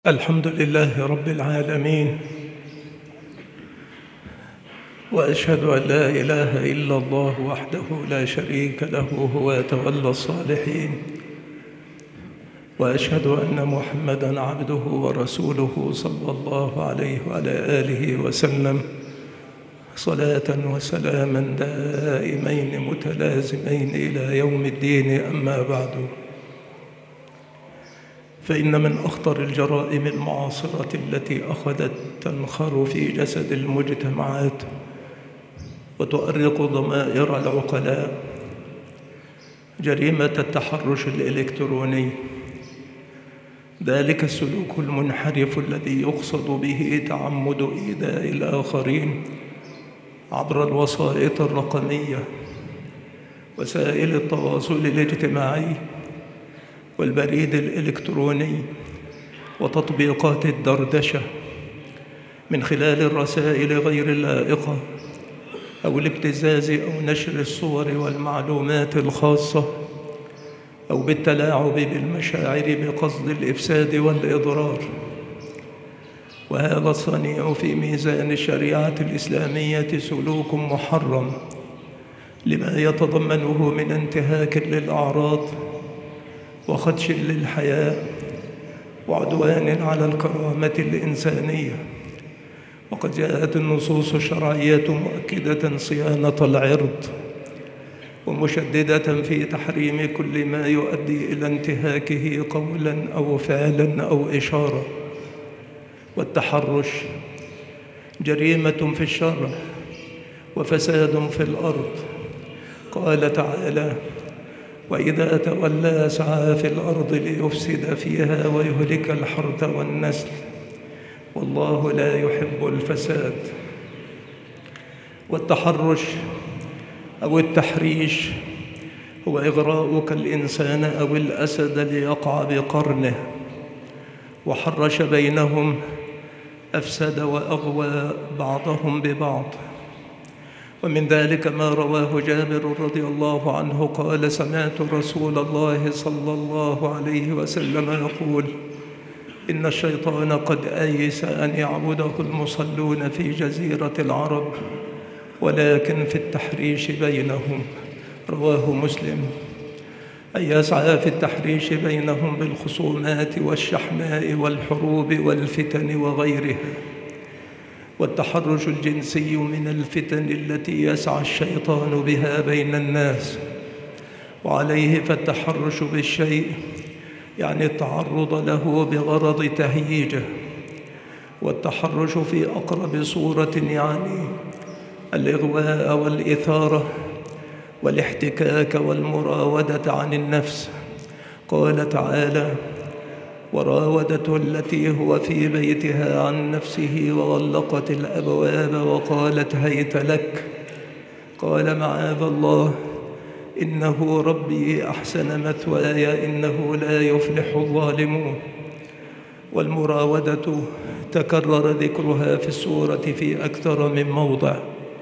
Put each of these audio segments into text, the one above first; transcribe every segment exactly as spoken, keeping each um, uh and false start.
الحمد لله رب العالمين، وأشهد أن لا إله إلا الله وحده لا شريك له هو يتولى الصالحين، وأشهد أن محمدًا عبده ورسوله صلى الله عليه وعلى آله وسلم صلاة وسلاما دائمين متلازمين إلى يوم الدين. أما بعد، فإن من أخطر الجرائم المعاصرة التي أخذت تنخر في جسد المجتمعات وتؤرق ضمائر العقلاء جريمة التحرش الإلكتروني، ذلك السلوك المنحرف الذي يقصد به تعمد إيذاء الآخرين عبر الوسائط الرقمية، وسائل التواصل الاجتماعي والبريد الإلكتروني وتطبيقات الدردشة، من خلال الرسائل غير اللائقة أو الابتزاز أو نشر الصور والمعلومات الخاصة، أو بالتلاعب بالمشاعر بقصد الإفساد والإضرار. وهذا الصنيع في ميزان الشريعة الإسلامية سلوك محرم لما يتضمنه من انتهاك للأعراض وخدش للحياة وعدوان على الكرامة الإنسانية. وقد جاءت النصوص الشرعية مؤكدة صيانة العرض ومشددة في تحريم كل ما يؤدي إلى انتهاكه قولاً أو فعلاً أو إشارة. والتحرش جريمة في الشرع وفساد في الأرض. قال تعالى: وإذا تولى سعى في الأرض ليفسد فيها ويهلك الحرث والنسل والله لا يحب الفساد. والتحرش أو التحريش هو إغراؤك الإنسان أو الأسد ليقع بقرنه، وحرش بينهم أفسد وأغوى بعضهم ببعض. ومن ذلك ما رواه جابر رضي الله عنه قال: سمعت رسول الله صلى الله عليه وسلم يقول: إن الشيطان قد أيس أن يعبده المصلون في جزيرة العرب، ولكن في التحريش بينهم. رواه مسلم. أي يسعى في التحريش بينهم بالخصومات والشحناء والحروب والفتن وغيرها. والتحرش الجنسي من الفتن التي يسعى الشيطان بها بين الناس، وعليه فالتحرش بالشيء يعني التعرض له بغرض تهييجه. والتحرش في أقرب صورة يعني الإغواء والإثارة والاحتكاك والمراودة عن النفس. قال تعالى: وراودته التي هو في بيتها عن نفسه وغلقت الأبواب وقالت هيت لك. قال: معاذ الله، إنه ربي أحسن مثواي إنه لا يفلح الظالمون. والمراودة تكرر ذكرها في السورة في أكثر من موضع.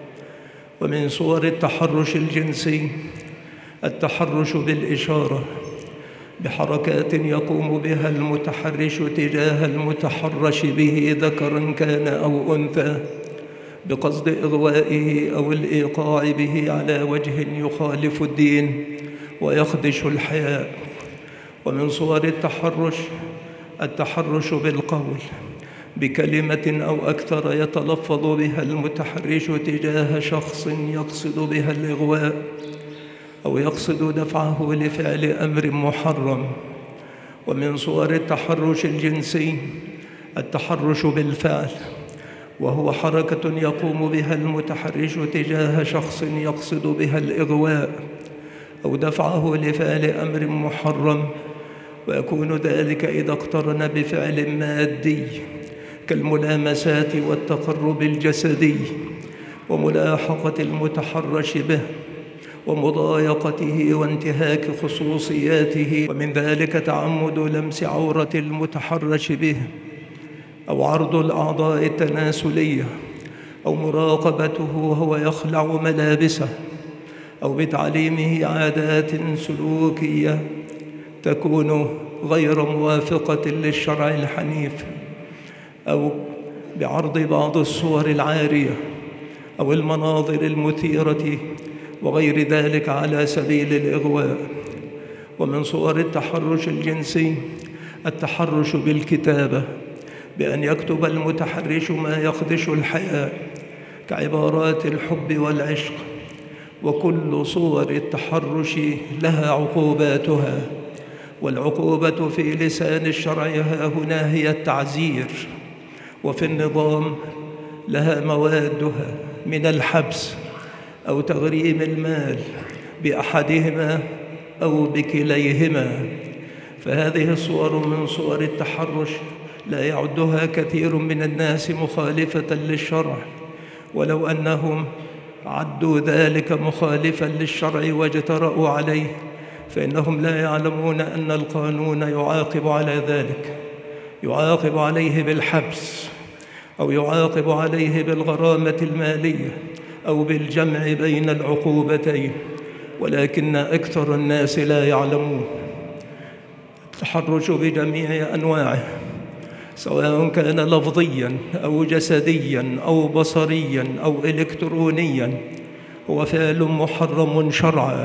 ومن صور التحرش الجنسي التحرش بالإشارة، بحركات يقوم بها المتحرش تجاه المتحرش به ذكراً كان أو أنثى، بقصد إغوائه أو الإيقاع به على وجه يخالف الدين ويخدش الحياء. ومن صور التحرش التحرش بالقول، بكلمة أو أكثر يتلفظ بها المتحرش تجاه شخص يقصد بها الإغواء أو يقصد دفعه لفعل أمر محرم. ومن صور التحرش الجنسي التحرش بالفعل، وهو حركة يقوم بها المتحرش تجاه شخص يقصد بها الإغواء أو دفعه لفعل أمر محرم، ويكون ذلك إذا اقترن بفعل مادي كالملامسات والتقرب الجسدي وملاحقة المتحرش به ومضايقته وانتهاك خصوصياته. ومن ذلك تعمد لمس عورة المتحرش به، أو عرض الأعضاء التناسلية، أو مراقبته وهو يخلع ملابسه، أو بتعليمه عادات سلوكية تكون غير موافقة للشرع الحنيف، أو بعرض بعض الصور العارية أو المناظر المثيرة وغير ذلك على سبيل الإغواء. ومن صور التحرش الجنسي التحرش بالكتابة، بأن يكتب المتحرش ما يخدش الحياء كعبارات الحب والعشق. وكل صور التحرش لها عقوباتها، والعقوبة في لسان الشرع ها هنا هي التعزير، وفي النظام لها موادها من الحبس أو تغريم المال بأحدهما أو بكليهما. فهذه الصور من صور التحرش لا يعدها كثير من الناس مخالفة للشرع، ولو أنهم عدوا ذلك مخالفا للشرع واجترأوا عليه فإنهم لا يعلمون أن القانون يعاقب على ذلك، يعاقب عليه بالحبس أو يعاقب عليه بالغرامة المالية أو بالجمع بين العقوبتين، ولكن أكثر الناس لا يعلمون. التحرش بجميع أنواعه سواء كان لفظياً أو جسدياً أو بصرياً أو إلكترونياً هو فعل محرم شرعاً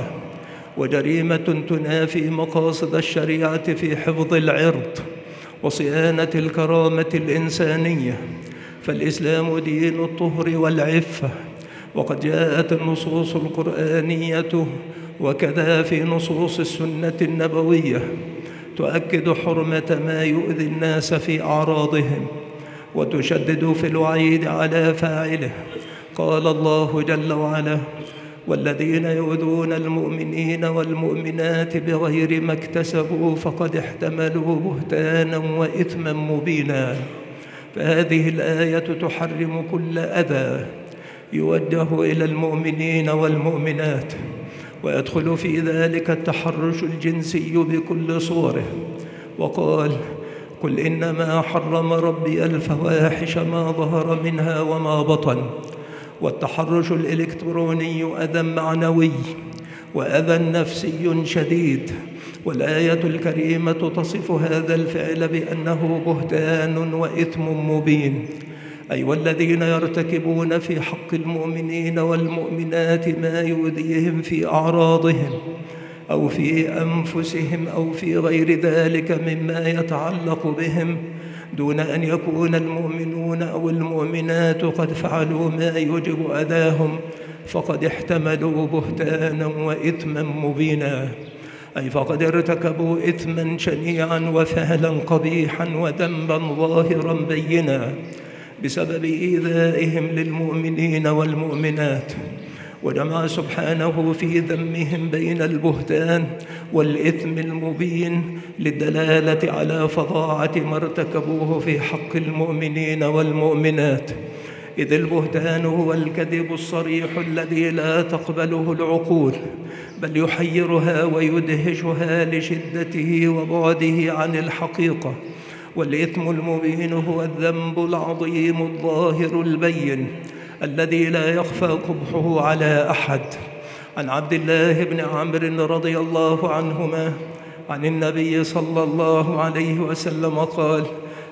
وجريمة تنافي مقاصد الشريعة في حفظ العرض وصيانة الكرامة الإنسانية، فالإسلام دين الطهر والعفة، وقد جاءت النصوص القرآنية وكذا في نصوص السنة النبوية تؤكد حرمة ما يؤذي الناس في أعراضهم وتشدد في الوعيد على فاعله. قال الله جل وعلا: والذين يؤذون المؤمنين والمؤمنات بغير ما اكتسبوا فقد احتملوا بهتانا وإثما مبينا. فهذه الآية تحرم كل أذى يوجه إلى المؤمنين والمؤمنات، ويدخل في ذلك التحرش الجنسي بكل صوره. وقال: قل إنما حرم ربي الفواحش ما ظهر منها وما بطن. والتحرش الإلكتروني أذى معنوي وأذى نفسي شديد، والآية الكريمة تصف هذا الفعل بأنه بهتان وإثم مبين، أي والذين يرتكبون في حق المؤمنين والمؤمنات ما يؤذيهم في أعراضهم أو في أنفسهم أو في غير ذلك مما يتعلق بهم دون أن يكون المؤمنون أو المؤمنات قد فعلوا ما يوجب أذاهم فقد احتملوا بهتانا وإثما مبينا، أي فقد ارتكبوا إثما شنيعا وفعلا قبيحا وذنبا ظاهرا بينا بسبب إيذائهم للمؤمنين والمؤمنات. وجمع سبحانه في ذمهم بين البهتان والإثم المبين للدلالة على فظاعة ما ارتكبوه في حق المؤمنين والمؤمنات، إذ البهتان هو الكذب الصريح الذي لا تقبله العقول بل يحيرها ويدهشها لشدته وبعده عن الحقيقة. والإثم المبين هو الذنب العظيم الظاهر البين الذي لا يخفى قبحه على أحد. عن عبد الله بن عمرو رضي الله عنهما عن النبي صلى الله عليه وسلم قال: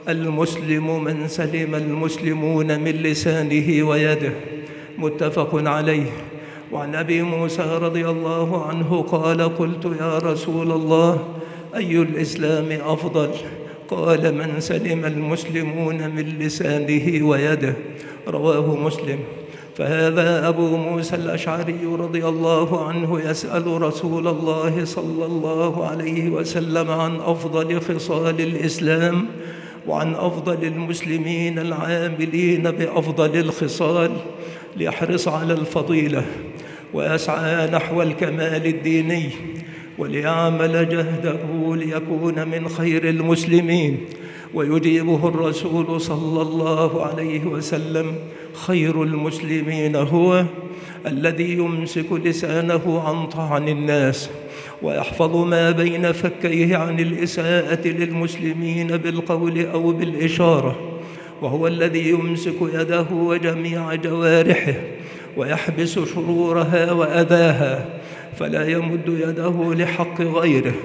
المسلم من سلم المسلمون من لسانه ويده، متفق عليه. وعن أبي موسى رضي الله عنه قال: قلت يا رسول الله أي الإسلام أفضل؟ قال: من سلم المسلمون من لسانه ويده، رواه مسلم. فهذا أبو موسى الأشعري رضي الله عنه يسأل رسول الله صلى الله عليه وسلم عن أفضل خصال الإسلام وعن أفضل المسلمين العاملين بأفضل الخصال، ليحرص على الفضيلة ويسعى نحو الكمال الديني وليعمل جهده ليكون من خير المسلمين. ويجيبه الرسول صلى الله عليه وسلم: خير المسلمين هو الذي يمسك لسانه عن طعن الناس ويحفظ ما بين فكيه عن الإساءة للمسلمين بالقول أو بالإشارة، وهو الذي يمسك يده وجميع جوارحه ويحبس شرورها وأذاها فلا يمد يده لحق غيره،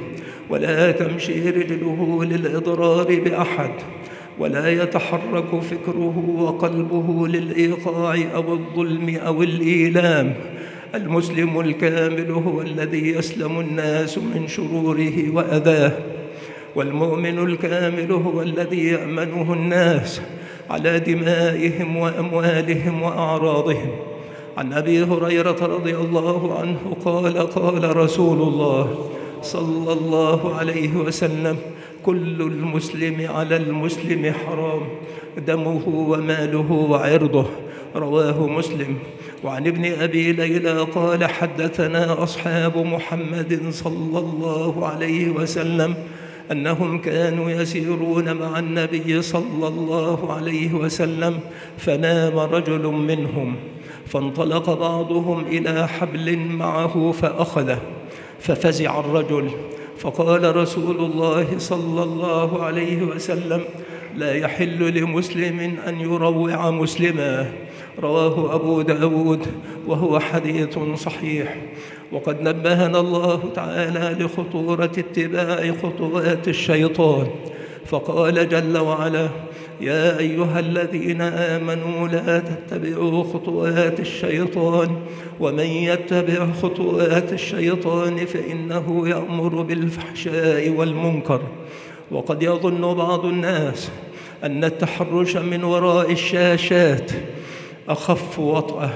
ولا تمشي رجله للإضرار بأحد، ولا يتحرك فكره وقلبه للإيقاع أو الظلم أو الإيلام. المسلم الكامل هو الذي يسلم الناس من شروره وأذاه، والمؤمن الكامل هو الذي يأمنه الناس على دمائهم وأموالهم وأعراضهم. عن أبي هريرة رضي الله عنه قال: قال رسول الله صلى الله عليه وسلم: كل المسلم على المسلم حرام، دمه وماله وعرضه. رواه مسلم. وعن ابن أبي ليلى قال: حدثنا أصحاب محمد صلى الله عليه وسلم أنهم كانوا يسيرون مع النبي صلى الله عليه وسلم، فنام رجل منهم، فانطلق بعضهم إلى حبل معه فأخذه، ففزع الرجل، فقال رسول الله صلى الله عليه وسلم: لا يحل لمسلم أن يروع مسلما. رواه أبو داود وهو حديث صحيح. وقد نبهنا الله تعالى لخطورة اتباع خطوات الشيطان، فقال جل وعلا: يا أيها الذين آمنوا لا تتبعوا خطوات الشيطان، ومن يتبع خطوات الشيطان فإنه يأمر بالفحشاء والمنكر. وقد يظن بعض الناس أن التحرش من وراء الشاشات أخف وطأة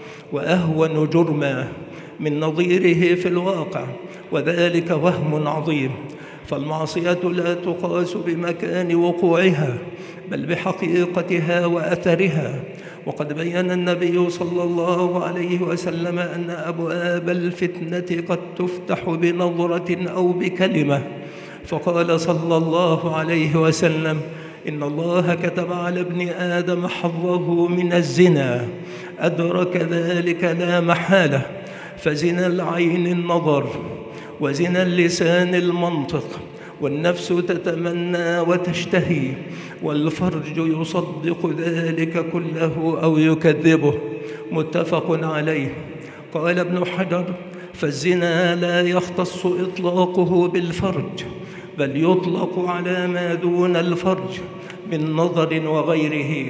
وأهون جرما من نظيره في الواقع، وذلك وهم عظيم. فالمعصية لا تقاس بمكان وقوعها، بل بحقيقتها وأثرها. وقد بين النبي صلى الله عليه وسلم أن أبواب الفتنة قد تفتح بنظرة أو بكلمة، فقال صلى الله عليه وسلم: إن الله كتب على ابن آدم حظه من الزنا، أدرك ذلك لا محالة، فزنا العين النظر، وزنا اللسان المنطق، والنفس تتمنى وتشتهي، والفرج يصدق ذلك كله أو يكذبه. متفق عليه. قال ابن حجر: فالزنا لا يختص إطلاقه بالفرج، بل يطلق على ما دون الفرج من نظر وغيره.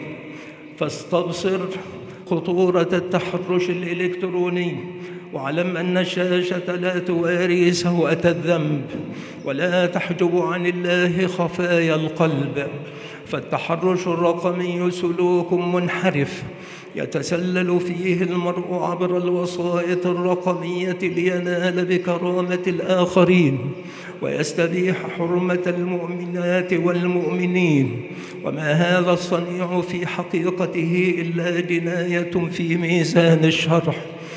فاستبصر خطورة التحرش الإلكتروني، واعلم أن الشاشة لا تواري سوءة الذنب، ولا تحجب عن الله خفايا القلب. فالتحرش الرقمي سلوك منحرف يتسلل فيه المرء عبر الوسائط الرقمية لينال بكرامة الآخرين، ويستبيح حرمة المؤمنات والمؤمنين. وما هذا الصنيع في حقيقته إلا جناية في ميزان الشرع،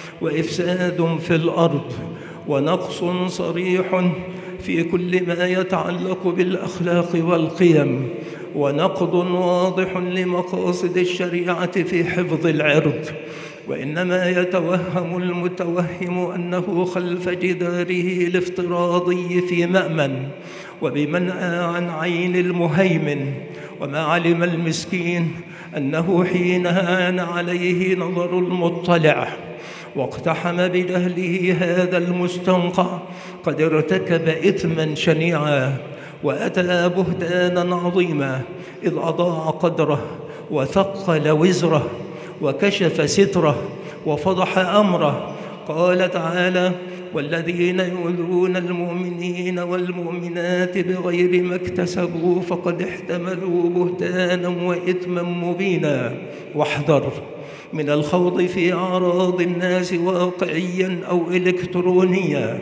وإفساد في الأرض، ونقص صريح في كل ما يتعلق بالأخلاق والقيم، ونقض واضح لمقاصد الشريعة في حفظ العرض. وإنما يتوهم المتوهم أنه خلف جداره الافتراضي في مأمن وبمنأى عن عين المهيمن، وما علم المسكين أنه حين هان عليه نظر المطلع واقتحم بجهله هذا المستنقع قد ارتكب إثما شنيعا، وأتى بهتانا عظيما، إذ أضاع قدره وثقل وزره وكشف ستره وفضح أمره. قال تعالى: والذين يؤذون المؤمنين والمؤمنات بغير ما اكتسبوا فقد احتملوا بهتانا وإثما مبينا. واحذر من الخوض في أعراض الناس واقعيا أو إلكترونيا،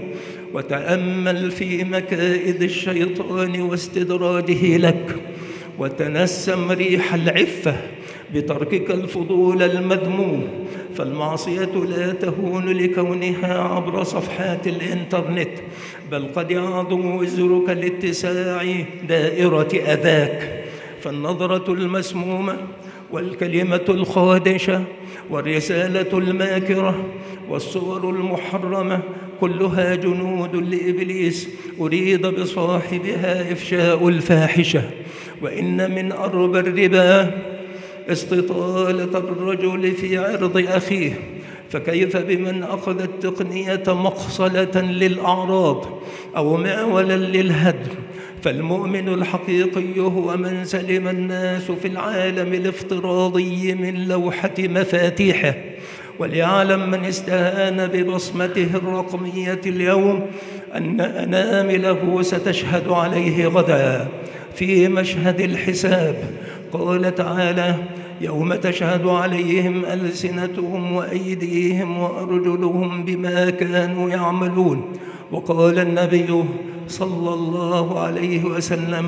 وتأمل في مكائد الشيطان واستدراجه لك، وتنسم ريح العفة بتركك الفضول المذموم. فالمعصية لا تهون لكونها عبر صفحات الإنترنت، بل قد يعظم وزرك لاتساع دائرة أذاك. فالنظرة المسمومة والكلمة الخادشة والرسالة الماكرة والصور المحرمة كلها جنود لإبليس أريد بصاحبها إفشاء الفاحشة. وإن من أربى الربا استطالة الرجل في عرض أخيه، فكيف بمن أخذ التقنية مقصلة للأعراض أو معولا للهدم؟ فالمؤمن الحقيقي هو من سلم الناس في العالم الافتراضي من لوحة مفاتيحه. وليعلم من استهان ببصمته الرقمية اليوم أن أنامله ستشهد عليه غدا في مشهد الحساب. قال تعالى: يوم تشهد عليهم ألسنتهم وأيديهم وأرجلهم بما كانوا يعملون. وقال النبي صلى الله عليه وسلم: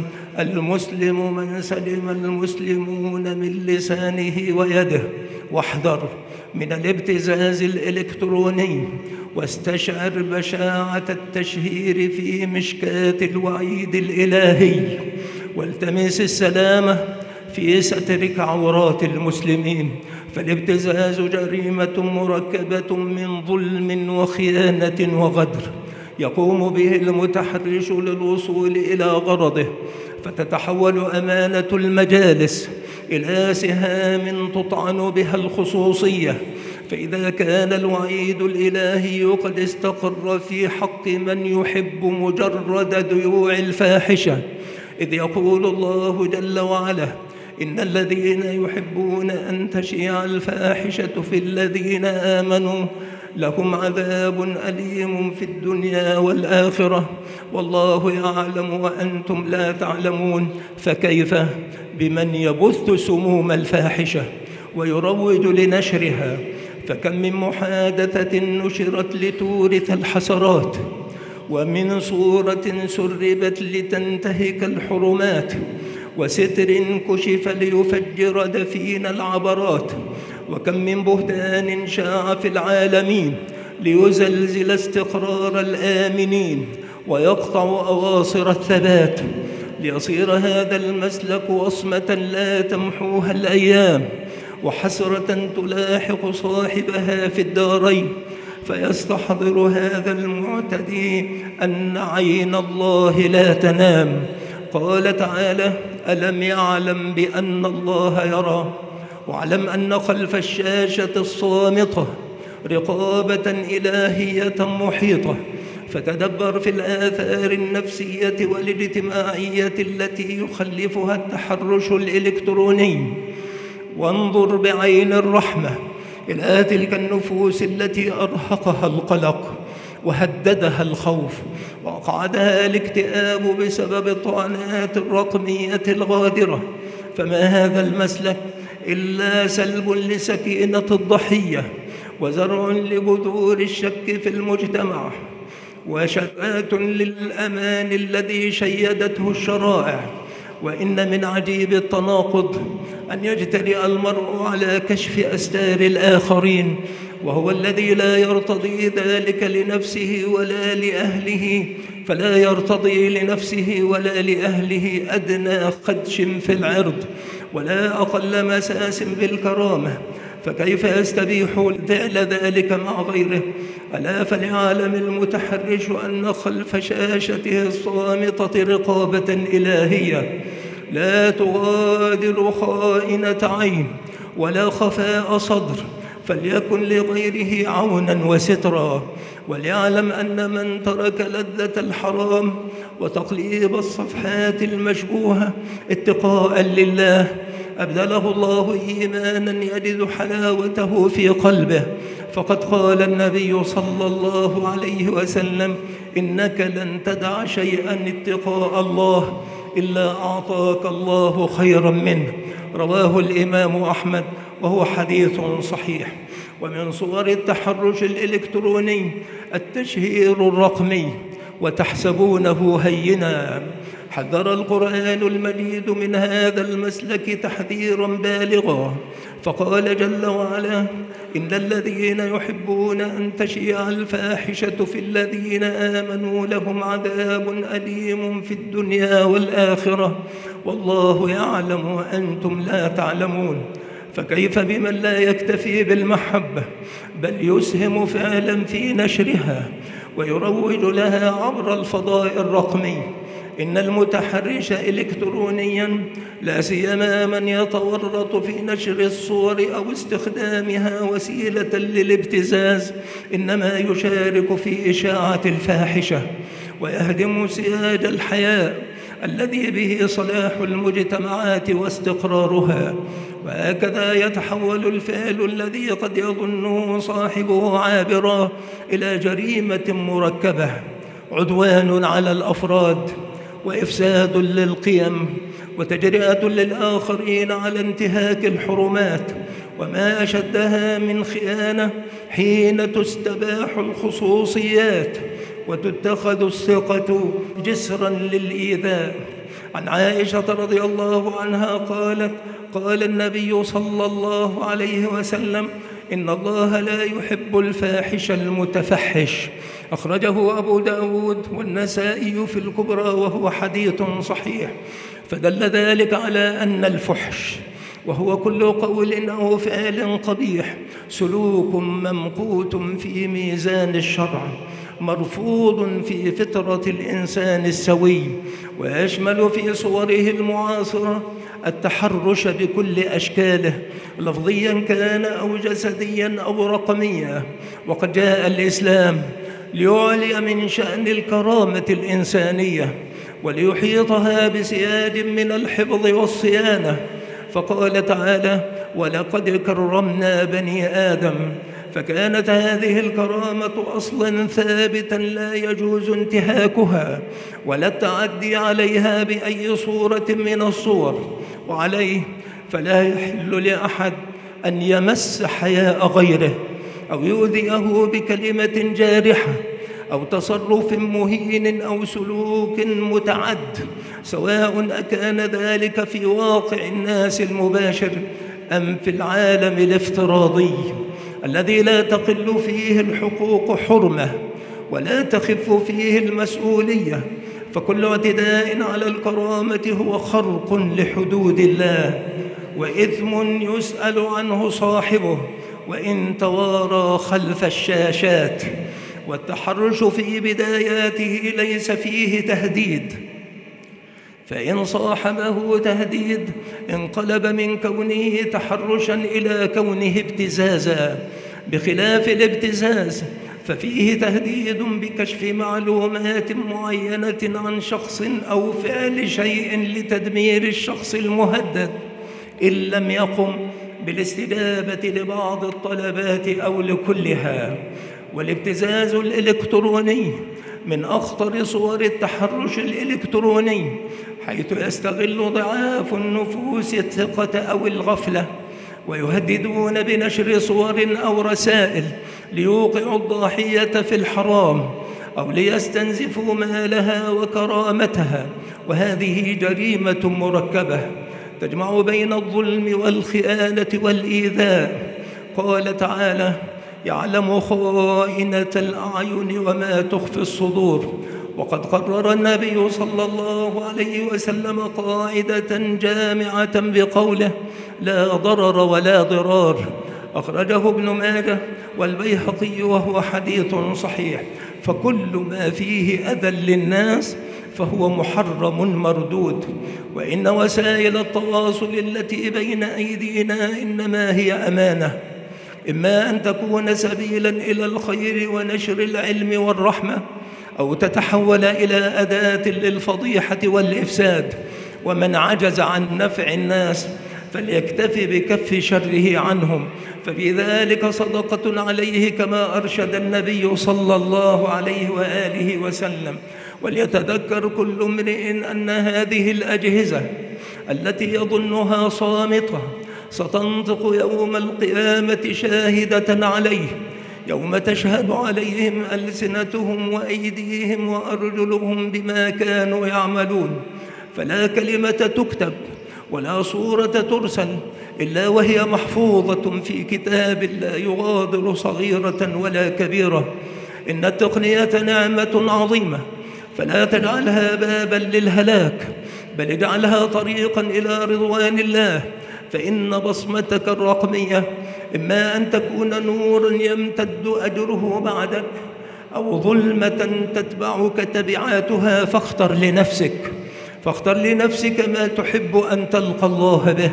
المسلم من سلم المسلمون من لسانه ويده. واحذر من الابتزاز الإلكتروني، واستشعر بشاعة التشهير في مشكاة الوعيد الإلهي، والتمس السلامة في سترك عورات المسلمين، فالابتزاز جريمة مركبة من ظلم وخيانة وغدر يقوم به المتحرش للوصول إلى غرضه، فتتحول أمانة المجالس إلى سهام تطعن بها الخصوصية. فإذا كان الوعيد الإلهي قد استقر في حق من يحب مجرد ديوع الفاحشة، إذ يقول الله جل وعلا: إن الذين يحبون أن تشيع الفاحشة في الذين آمنوا لهم عذاب أليم في الدنيا والآخرة والله يعلم وأنتم لا تعلمون. فكيف بمن يبث سموم الفاحشة ويروج لنشرها؟ فكم من محادثة نشرت لتورث الحسرات، ومن صورة سربت لتنتهك الحرمات، وستر كشف ليفجر دفين العبرات، وكم من بهتان شاع في العالمين ليزلزل استقرار الآمنين ويقطع أواصر الثبات، ليصير هذا المسلك وصمة لا تمحوها الأيام، وحسرة تلاحق صاحبها في الدارين. فيستحضر هذا المعتدي أن عين الله لا تنام. قال تعالى: ألم يعلم بأن الله يرى؟ واعلم أن خلف الشاشة الصامتة رقابة إلهية محيطة. فتدبر في الآثار النفسية والاجتماعية التي يخلفها التحرش الإلكتروني، وانظر بعين الرحمة إلى تلك النفوس التي أرهقها القلق وهددها الخوف وأقعدها الاكتئاب بسبب الطعنات الرقمية الغادرة. فما هذا المسلك إلا سلب لسكينة الضحية، وزرع لبذور الشك في المجتمع، وشتات للأمان الذي شيدته الشرائع. وإن من عجيب التناقض أن يجترئ المرء على كشف أستار الآخرين، وهو الذي لا يرتضي ذلك لنفسه ولا لأهله، فلا يرتضي لنفسه ولا لأهله أدنى خدش في العرض ولا أقل مساس بالكرامة، فكيف يستبيح فعل ذلك مع غيره؟ ألا فليعلم المتحرش أن خلف شاشته الصامتة رقابة إلهية لا تغادر خائنة عين ولا خفاء صدر، فليكن لغيره عونا وسترا. وليعلم أن من ترك لذة الحرام وتقليب الصفحات المشبوهة اتقاء لله أبدله الله إيمانا يجد حلاوته في قلبه. فقد قال النبي صلى الله عليه وسلم: إنك لن تدع شيئا اتقاء الله إلا أعطاك الله خيرا منه. رواه الإمام أحمد وهو حديث صحيح. ومن صور التحرش الإلكتروني التشهير الرقمي وتحسبونه هينا. حذر القرآن المجيد من هذا المسلك تحذيرا بالغا، فقال جل وعلا: إن الذين يحبون أن تشيع الفاحشة في الذين آمنوا لهم عذاب أليم في الدنيا والآخرة والله يعلم وأنتم لا تعلمون. فكيف بمن لا يكتفي بالمحبة بل يسهم فعلا في نشرها ويروج لها عبر الفضاء الرقمي؟ إن المتحرش إلكترونيا لا سيما من يتورط في نشر الصور أو استخدامها وسيلة للابتزاز إنما يشارك في إشاعة الفاحشة ويهدم سياج الحياء الذي به صلاح المجتمعات واستقرارها. وهكذا يتحول الفعل الذي قد يظنه صاحبه عابرا إلى جريمة مركبة، عدوان على الأفراد وإفساد للقيم وتجرئة للآخرين على انتهاك الحرمات. وما أشدها من خيانة حين تستباح الخصوصيات وتتخذ الثقة جسرا للإيذاء. عن عائشة رضي الله عنها قالت: قال النبي صلى الله عليه وسلم: إن الله لا يحب الفاحش المتفحش. أخرجه أبو داود والنسائي في الكبرى وهو حديث صحيح. فدل ذلك على أن الفحش وهو كل قول أو فعل قبيح سلوك ممقوت في ميزان الشرع، مرفوض في فطرة الإنسان السوي، ويشمل في صوره المعاصرة التحرش بكل أشكاله، لفظيا كان أو جسديا أو رقميا. وقد جاء الإسلام ليعلي من شأن الكرامة الإنسانية وليحيطها بسياج من الحفظ والصيانة، فقال تعالى: ولقد كرمنا بني آدم. فكانت هذه الكرامة أصلاً ثابتاً لا يجوز انتهاكها ولا التعدي عليها بأي صورة من الصور، وعليه فلا يحل لأحد أن يمس حياء غيره أو يؤذيه بكلمة جارحة أو تصرف مهين أو سلوك متعد، سواء أكان ذلك في واقع الناس المباشر أم في العالم الافتراضي الذي لا تقل فيه الحقوق حرمة ولا تخف فيه المسؤولية. فكل اعتداء على الكرامة هو خرق لحدود الله وإثم يسأل عنه صاحبه وإن توارى خلف الشاشات. والتحرش في بداياته ليس فيه تهديد، فإن صاحبه تهديد انقلب من كونه تحرشاً إلى كونه ابتزازاً، بخلاف الابتزاز ففيه تهديد بكشف معلومات معينة عن شخص أو فعل شيء لتدمير الشخص المهدد إن لم يقم بالاستجابة لبعض الطلبات أو لكلها. والابتزاز الإلكتروني من أخطر صور التحرش الإلكتروني، حيث يستغل ضعاف النفوس الثقة أو الغفلة ويهددون بنشر صور أو رسائل ليوقعوا الضاحية في الحرام أو ليستنزفوا مالها وكرامتها. وهذه جريمة مركبة تجمع بين الظلم والخيانة والإيذاء. قال تعالى: يعلم خائنة الأعين وما تخفي الصدور. وقد قرر النبي صلى الله عليه وسلم قاعدة جامعة بقوله: لا ضرر ولا ضرار. أخرجه ابن ماجه والبيهقي وهو حديث صحيح. فكل ما فيه أذى للناس فهو محرم مردود. وإن وسائل التواصل التي بين أيدينا إنما هي أمانة، إما أن تكون سبيلاً إلى الخير ونشر العلم والرحمة، أو تتحول إلى أداة للفضيحة والإفساد. ومن عجز عن نفع الناس فليكتفي بكف شره عنهم، ففي ذلك صدقة عليه كما أرشد النبي صلى الله عليه وآله وسلم. وليتذكر كل امرئ أن هذه الأجهزة التي يظنها صامتة ستنطق يوم القيامة شاهدة عليه، يوم تشهد عليهم ألسنتهم وأيديهم وأرجلهم بما كانوا يعملون. فلا كلمة تكتب ولا صورة ترسل إلا وهي محفوظة في كتاب لا يغادر صغيرة ولا كبيرة. إن التقنية نعمة عظيمة، فلا تجعلها بابا للهلاك، بل اجعلها طريقا إلى رضوان الله. فإن بصمتك الرقمية إما أن تكون نورا يمتد أجره بعدك، أو ظلمة تتبعك تبعاتها، فاختر لنفسك فاختر لنفسك ما تحب أن تلقى الله به،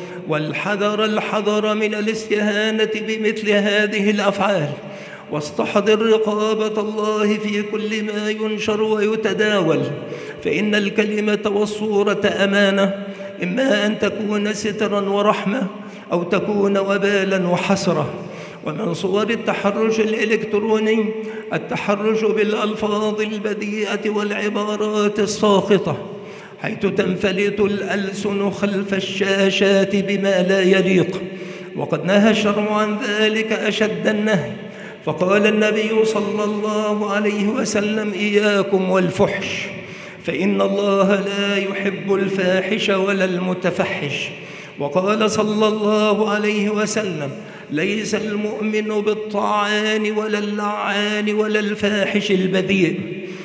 والحذر الحذر من الاستهانة بمثل هذه الأفعال، واستحضر رقابة الله في كل ما ينشر ويتداول، فإن الكلمة والصورة أمانة، إما أن تكون سترا ورحمة أو تكون وبالا وحسرة. ومن صور التحرش الإلكتروني التحرش بالألفاظ البذيئة والعبارات الساخطة، حيث تنفلت الألسن خلف الشاشات بما لا يليق، وقد نهى الشرع عن ذلك أشد النهي، فقال النبي صلى الله عليه وسلم: إياكم والفحش، فإن الله لا يحب الفاحش ولا المتفحش. وقال صلى الله عليه وسلم: ليس المؤمن بالطعان ولا اللعان ولا الفاحش البذيء.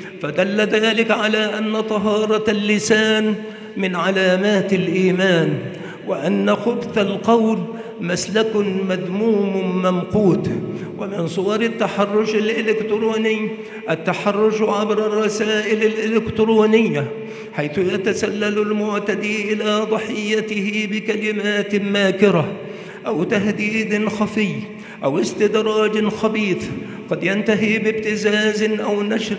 فدل ذلك على أن طهارة اللسان من علامات الإيمان، وأن خبث القول مسلك مذموم ممقوت. ومن صور التحرش الإلكتروني التحرش عبر الرسائل الإلكترونية، حيث يتسلل المعتدي إلى ضحيته بكلمات ماكرة أو تهديد خفي أو استدراج خبيث، قد ينتهي بابتزاز أو نشر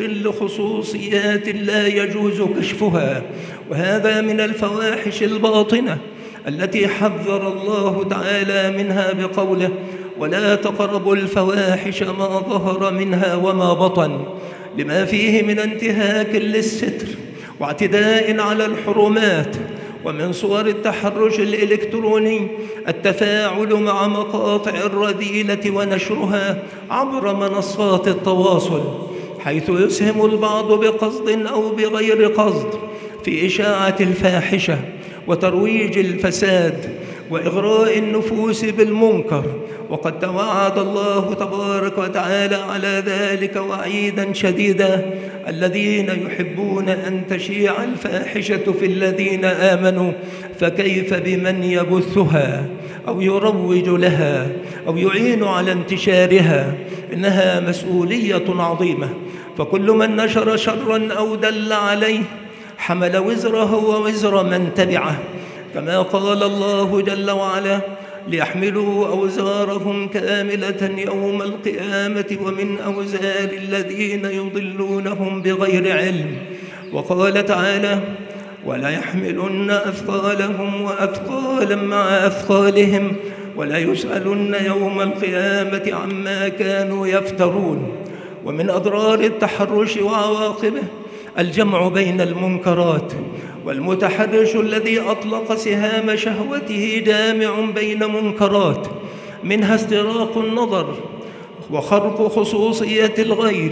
لخصوصيات لا يجوز كشفها، وهذا من الفواحش الباطنة التي حذر الله تعالى منها بقوله: ولا تقربوا الفواحش ما ظهر منها وما بطن، لما فيه من انتهاك للستر واعتداء على الحرمات. ومن صور التحرش الإلكتروني التفاعل مع مقاطع الرذيلة ونشرها عبر منصات التواصل، حيث يسهم البعض بقصد أو بغير قصد في إشاعة الفاحشة وترويج الفساد وإغراء النفوس بالمنكر، وقد توعد الله تبارك وتعالى على ذلك وعيدا شديدا: الذين يحبون أن تشيع الفاحشة في الذين آمنوا فكيف بمن يبثها أو يروج لها أو يعين على انتشارها، إنها مسؤولية عظيمة، فكل من نشر شرا أو دل عليه حمل وزره ووزر من تبعه، كما قال الله جل وعلا: ليحملوا أوزارهم كاملة يوم القيامة ومن أوزار الذين يضلونهم بغير علم. وقال تعالى: ولا يحملن أثقالهم وأثقالا مع أثقالهم ولا يسألن يوم القيامة عما كانوا يفترون. ومن أضرار التحرش وعواقبه الجمع بين المنكرات، والمتحرش الذي أطلق سهام شهوته جامع بين منكرات، منها استراق النظر وخرق خصوصية الغير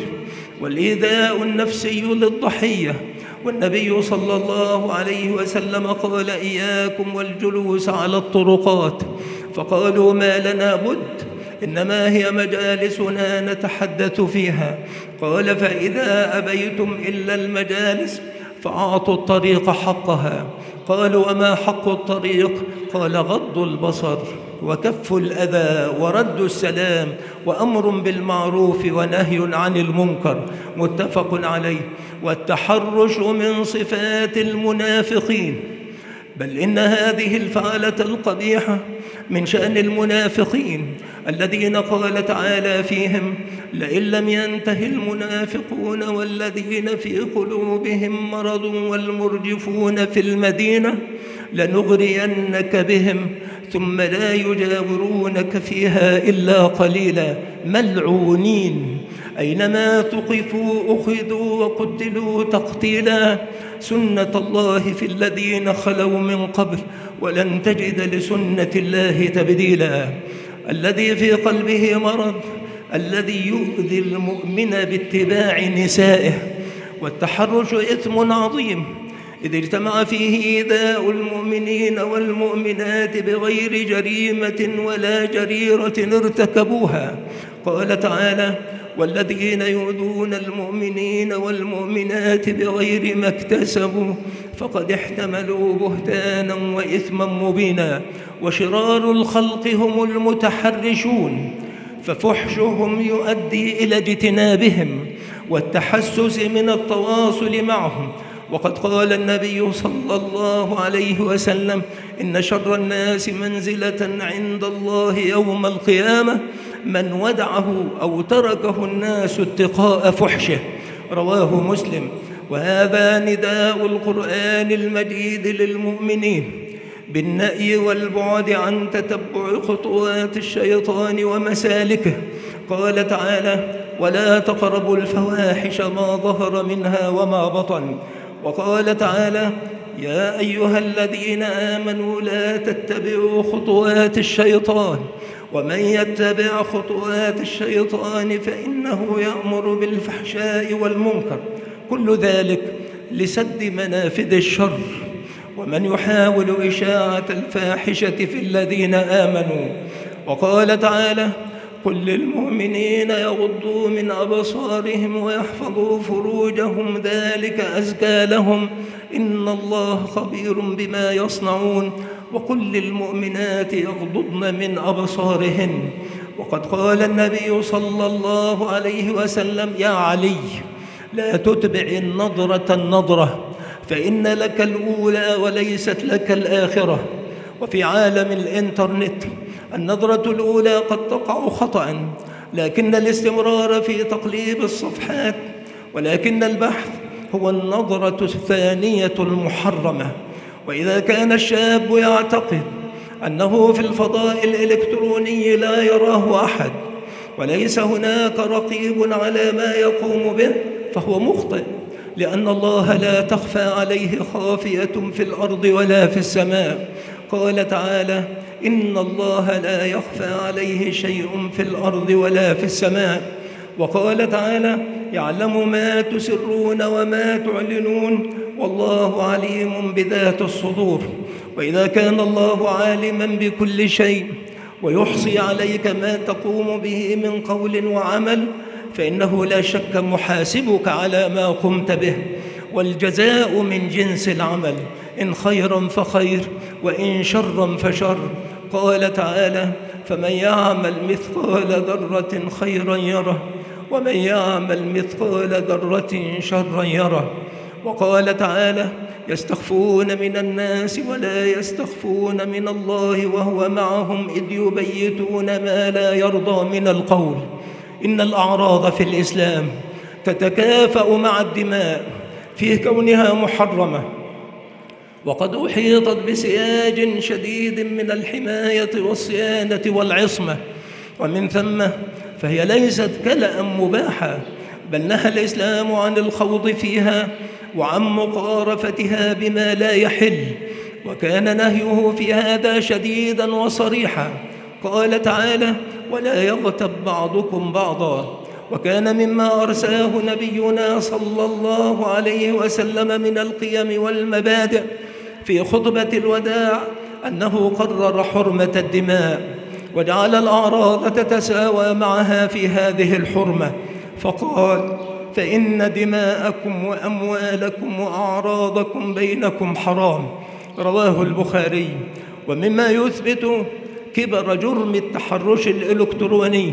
والإيذاء النفسي للضحية. والنبي صلى الله عليه وسلم قال: إياكم والجلوس على الطرقات، فقالوا: ما لنا بد، إنما هي مجالسنا نتحدث فيها. قال: فإذا أبيتم إلا المجالس فأعطوا الطريق حقها. قالوا: وما حق الطريق؟ قال: غض البصر وكف الأذى ورد السلام وأمر بالمعروف ونهي عن المنكر، متفق عليه. والتحرش من صفات المنافقين، بل إن هذه الفعلة القبيحة من شأن المنافقين الذين قال تعالى فيهم: لئن لم ينته المنافقون والذين في قلوبهم مرض والمرجفون في المدينة لنغرينك بهم ثم لا يجاورونك فيها إلا قليلا ملعونين أينما ثقفوا أخذوا وقتلوا تقتيلا سنة الله في الذين خلوا من قبل ولن تجد لسنة الله تبديلا. الذي في قلبه مرض، الذي يؤذي المؤمن باتباع نسائه. والتحرش إثم عظيم إذ اجتمع فيه إيذاء المؤمنين والمؤمنات بغير جريمة ولا جريرة ارتكبوها. قال تعالى: والذين يؤذون المؤمنين والمؤمنات بغير ما اكتسبوا فقد احتملوا بهتانا وإثما مبينا. وشرار الخلق هم المتحرشون، ففحشهم يؤدي إلى اجتنابهم والتحسس من التواصل معهم. وقد قال النبي صلى الله عليه وسلم: إن شر الناس منزلة عند الله يوم القيامة من ودعه أو تركه الناس اتقاء فحشه. رواه مسلم. وهذا نداء القرآن المجيد للمؤمنين بالنأي والبعد عن تتبع خطوات الشيطان ومسالكه. قال تعالى: ولا تقربوا الفواحش ما ظهر منها وما بطن. وقال تعالى: يا أيها الذين آمنوا لا تتبعوا خطوات الشيطان ومن يتبع خطوات الشيطان فإنه يأمر بالفحشاء والمنكر. كل ذلك لسد منافذ الشر ومن يحاول إشاعة الفاحشة في الذين آمنوا. وقال تعالى: قل للمؤمنين يغضوا من أبصارهم ويحفظوا فروجهم ذلك أزكى لهم إن الله خبير بما يصنعون. وقل للمؤمنات يغضضن من أبصارهن. وقد قال النبي صلى الله عليه وسلم: يا علي لا تتبع النظرة النظرة فإن لك الأولى وليست لك الآخرة. وفي عالم الإنترنت النظرة الأولى قد تقع خطأ، لكن الاستمرار في تقليب الصفحات ولكن البحث هو النظرة الثانية المحرمة. وإذا كان الشاب يعتقد أنه في الفضاء الإلكتروني لا يراه أحد وليس هناك رقيب على ما يقوم به فهو مخطئ، لأن الله لا تخفى عليه خافية في الأرض ولا في السماء. قال تعالى: إن الله لا يخفى عليه شيء في الأرض ولا في السماء. وقال تعالى: يعلم ما تسرون وما تعلنون والله عليم بذات الصدور. وإذا كان الله عالما بكل شيء ويحصي عليك ما تقوم به من قول وعمل فإنه لا شك محاسبك على ما قمت به، والجزاء من جنس العمل، إن خيرا فخير وإن شرا فشر. قال تعالى: فمن يعمل مثقال ذرة خيرا يره ومن يعمل مثقال ذرة شرا يره. وقال تعالى: يستخفون من الناس ولا يستخفون من الله وهو معهم إذ يبيتون ما لا يرضى من القول. إن الأعراض في الإسلام تتكافأ مع الدماء في كونها محرمة، وقد أحيطت بسياج شديد من الحماية والصيانة والعصمة، ومن ثم فهي ليست كلأ مباحة، بل نهى الإسلام عن الخوض فيها وعن مقارفتها بما لا يحل، وكان نهيه في هذا شديدا وصريحا. قال تعالى: ولا يغتب بعضكم بعضا. وكان مما أرساه نبينا صلى الله عليه وسلم من القيم والمبادئ في خطبة الوداع أنه قرر حرمة الدماء وجعل الأعراض تتساوى معها في هذه الحرمة، فقال: فإن دماءكم وأموالكم وأعراضكم بينكم حرام. رواه البخاري. ومما يثبت كبر جرم التحرش الإلكتروني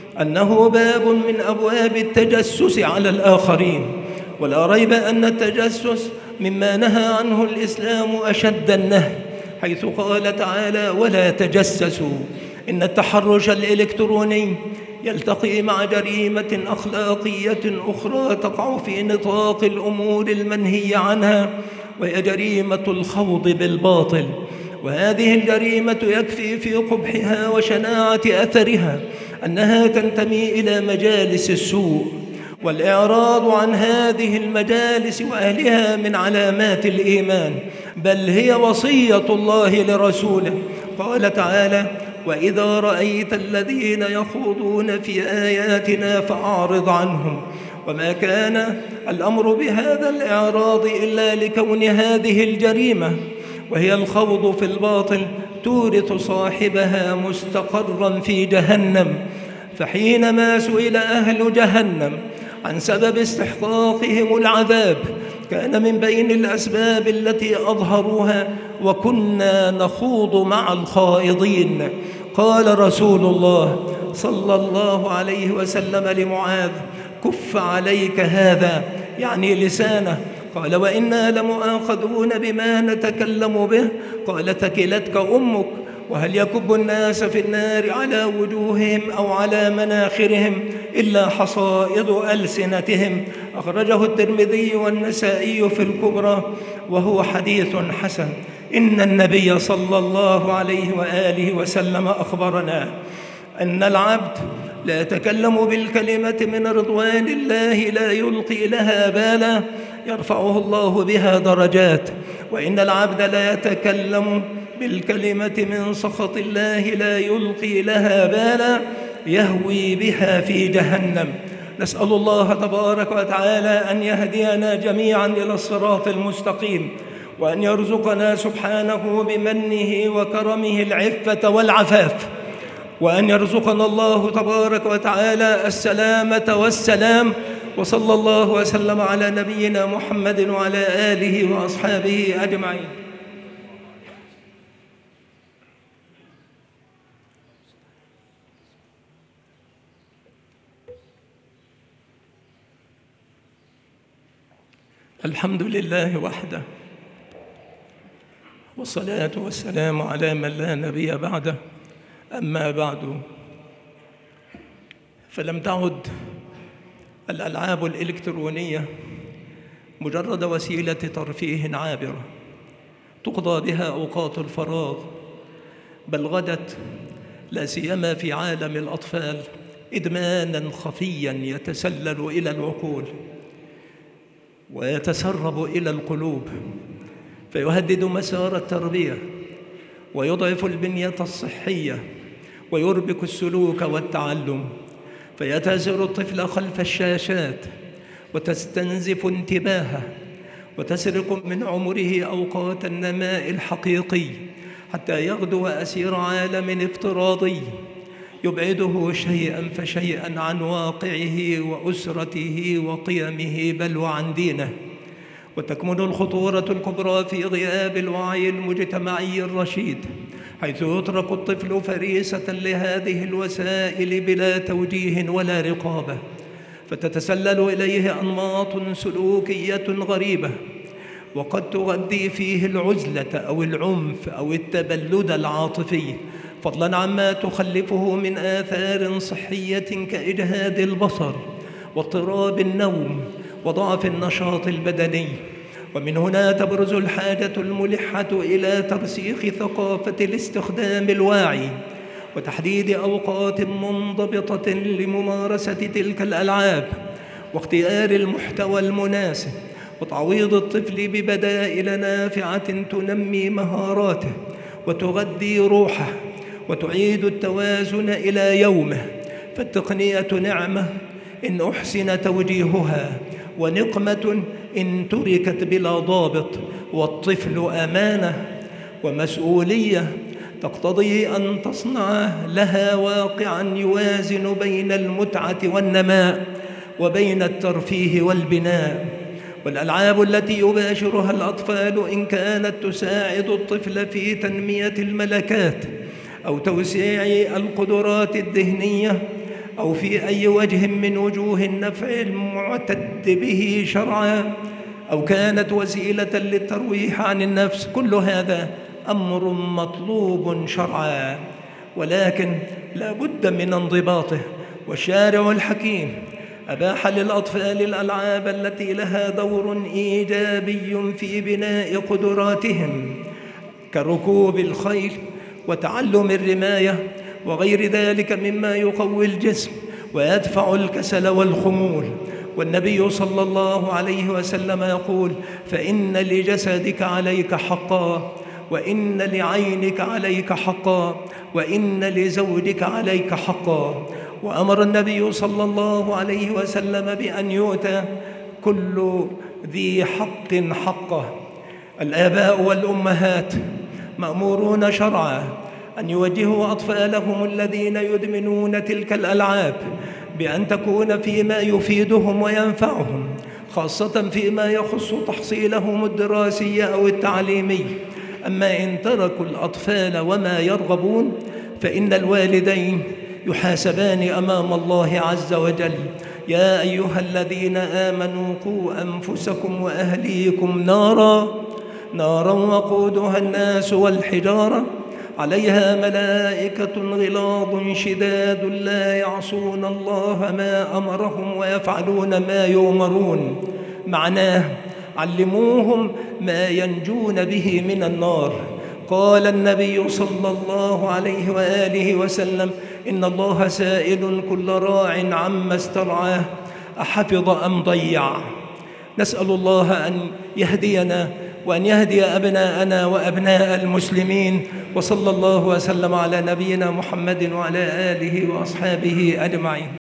أنه باب من أبواب التجسس على الآخرين، ولا ريب أن التجسس مما نهى عنه الإسلام أشد النهي، حيث قال تعالى: ولا تجسسوا. إن التحرش الإلكتروني يلتقي مع جريمة أخلاقية أخرى تقع في نطاق الأمور المنهي عنها، وهي جريمة الخوض بالباطل. وهذه الجريمة يكفي في قبحها وشناعة أثرها أنها تنتمي إلى مجالس السوء، والإعراض عن هذه المجالس وأهلها من علامات الإيمان، بل هي وصية الله لرسوله. قال تعالى: وإذا رأيت الذين يخوضون في آياتنا فأعرض عنهم. وما كان الأمر بهذا الإعراض إلا لكون هذه الجريمة وهي الخوض في الباطل تورث صاحبها مستقرا في جهنم. فحينما سئل أهل جهنم عن سبب استحقاقهم العذاب كان من بين الأسباب التي أظهروها: وكنا نخوض مع الخائضين. قال رسول الله صلى الله عليه وسلم لمعاذ: كف عليك هذا، يعني لسانه. قال وإنا لمؤاخذون بما نتكلم به. قال ثكلتك أمك. وهل يكب الناس في النار على وجوههم أو على مناخرهم إلا حصائد ألسنتهم. أخرجه الترمذي والنسائي في الكبرى وهو حديث حسن. إن النبي صلى الله عليه وآله وسلم أخبرنا أن العبد لا يتكلم بالكلمة من رضوان الله لا يلقي لها بالا يرفعه الله بها درجات، وإن العبد لا يتكلم بالكلمة من سخط الله لا يلقي لها بالا يهوي بها في جهنم. نسأل الله تبارك وتعالى أن يهدينا جميعا إلى الصراط المستقيم، وأن يرزقنا سبحانه بمنه وكرمه العفة والعفاف، وأن يرزقنا الله تبارك وتعالى السلامة والسلام. وصلى الله وسلم على نبينا محمد وعلى آله وأصحابه أجمعين. الحمد لله وحده، والصلاة والسلام على من لا نبي بعده. أما بعد، فلم تعد الألعاب الإلكترونية مجرد وسيلة ترفيه عابرة تقضى بها أوقات الفراغ، بل غدت لا سيما في عالم الأطفال إدماناً خفياً يتسلل إلى العقول ويتسرب إلى القلوب، فيهدد مسار التربية ويضعف البنية الصحية ويربك السلوك والتعلم، فيتزر الطفل خلف الشاشات وتستنزف انتباهه وتسرق من عمره أوقات النماء الحقيقي حتى يغدو أسير عالم افتراضي يبعده شيئاً فشيئاً عن واقعه وأسرته وقيمه بل وعن دينه. وتكمن الخطورة الكبرى في غياب الوعي المجتمعي الرشيد، حيث يترك الطفل فريسة لهذه الوسائل بلا توجيه ولا رقابة، فتتسلل إليه أنماط سلوكية غريبة وقد تغذي فيه العزلة أو العنف أو التبلد العاطفي، فضلاً عما تخلفه من آثار صحية كإجهاد البصر واضطراب النوم وضعف النشاط البدني. ومن هنا تبرز الحاجة الملحة إلى ترسيخ ثقافة الاستخدام الواعي وتحديد أوقات منضبطة لممارسة تلك الألعاب واختيار المحتوى المناسب وتعويض الطفل ببدائل نافعة تنمي مهاراته وتغذي روحه وتعيد التوازن إلى يومه. فالتقنية نعمة إن أحسن توجيهها، ونقمة إن تركت بلا ضابط، والطفل أمانة ومسؤولية تقتضي أن تصنع لها واقعاً يوازن بين المتعة والنماء وبين الترفيه والبناء. والألعاب التي يباشرها الأطفال إن كانت تساعد الطفل في تنمية الملكات أو توسيع القدرات الذهنية أو في أي وجه من وجوه النفع المعتد به شرعاً، أو كانت وسيلة للترويح عن النفس، كل هذا أمر مطلوب شرعاً، ولكن لا بد من انضباطه. والشارع الحكيم أباح للأطفال الألعاب التي لها دور إيجابي في بناء قدراتهم كركوب الخيل وتعلم الرماية وغير ذلك مما يقوي الجسم ويدفع الكسل والخمول. والنبي صلى الله عليه وسلم يقول: فإن لجسدك عليك حقا، وإن لعينك عليك حقا، وإن لزوجك عليك حقا. وأمر النبي صلى الله عليه وسلم بأن يؤتى كل ذي حق حقه. الآباء والأمهات مأمورون شرعا أن يوجهوا أطفالهم الذين يدمنون تلك الألعاب بأن تكون فيما يفيدهم وينفعهم، خاصة فيما يخص تحصيلهم الدراسي أو التعليمي. أما إن تركوا الأطفال وما يرغبون فإن الوالدين يحاسبان أمام الله عز وجل. يا أيها الذين آمنوا قوا أنفسكم وأهليكم نارا نارا وقودها الناس والحجارة عليها ملائكة غلاظ شداد لا يعصون الله ما أمرهم ويفعلون ما يؤمرون. معناه علموهم ما ينجون به من النار. قال النبي صلى الله عليه وآله وسلم: إن الله سائل كل راع عما استرعاه أحفظ أم ضيع. نسأل الله أن يهدينا وأن يهدي أبناءنا وأبناء المسلمين، وصلى الله وسلم على نبينا محمد وعلى آله وأصحابه أجمعين.